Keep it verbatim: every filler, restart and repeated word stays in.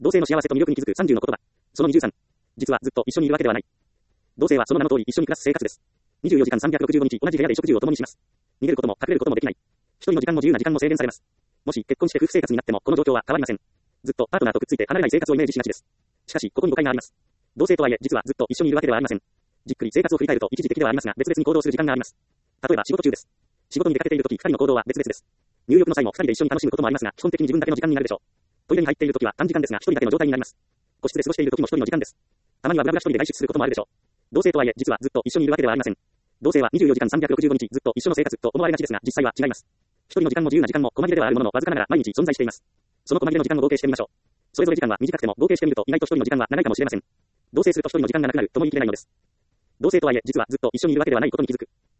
同性の幸せと魅力に気づくさんじゅうの言葉。そのにじゅうさん。実はずっと一緒にいるわけではない。同性はその名の通り一緒に暮らす生活です。にじゅうよじかんさんびゃくろくじゅうごにち同じ部屋で食事を共にします。逃げることも隠れることもできない。一人の時間も自由な時間も制限されます。もし結婚して夫婦生活になってもこの状況は変わりません。ずっとパートナーとくっついて離れない生活をイメージしがちです。しかし、ここに誤解があります。同性とはいえ、実はずっと一緒にいるわけではありません。じっくり生活を振り返ると一時的ではありますが、別々に行動する時間があります。例えば仕事中です。仕事に出かけているとき、二人の行動は別々です。入浴の際も二人で一緒に楽しむこともありますが、基本的に自分だけの時間になるでしょう。トイレに入っているときは短時間ですが、一人だけの状態になります。個室で過ごしているときも一人の時間です。たまにはブラブラ一人で外出することもあるでしょう。同性とはいえ、実はずっと一緒にいるわけではありません。同性はにじゅうよじかんさんびゃくろくじゅうごにちずっと一緒の生活と思われがちですが、実際は違います。一人の時間も自由な時間も細切れではあるものの、わずかながら毎日存在しています。その細切れの時間を合計してみましょう。それぞれ時間は短くても合計してみると意外と一人の時間は長いかもしれません。同棲すると一人の時間がなくなるとも言い切れないのです。同性とはいえ、実はずっと一緒にいるわけではないことに気づく。